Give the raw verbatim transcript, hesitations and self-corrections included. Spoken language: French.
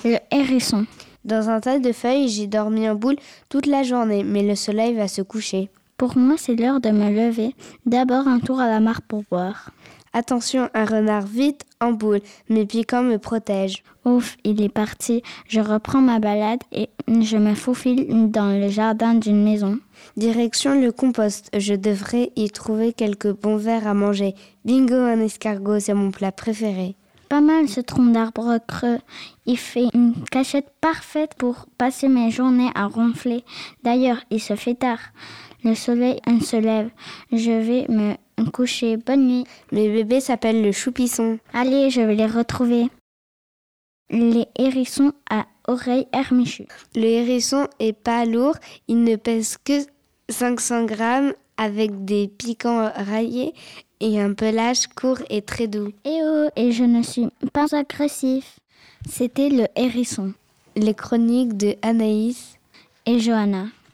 Le hérisson. Dans un tas de feuilles, j'ai dormi en boule toute la journée, mais le soleil va se coucher. Pour moi, c'est l'heure de me lever. D'abord un tour à la mare pour boire. Attention, un renard vite en boule, mes piquants me protègent. Ouf, il est parti. Je reprends ma balade et je me faufile dans le jardin d'une maison. Direction le compost, je devrais y trouver quelques bons vers à manger. Bingo, un escargot, c'est mon plat préféré. Pas mal ce tronc d'arbre creux. Il fait une cachette parfaite pour passer mes journées à ronfler. D'ailleurs, il se fait tard. Le soleil se lève. Je vais me coucher. Bonne nuit. Mes bébés s'appellent le choupisson. Allez, je vais les retrouver. Les hérissons à oreilles hermichues. Le hérisson est pas lourd. Il ne pèse que cinq cents grammes avec des piquants raillés et un pelage court et très doux. Eh oh, et je ne suis pas agressif. C'était le hérisson. Les chroniques de Anaïs et Johanna.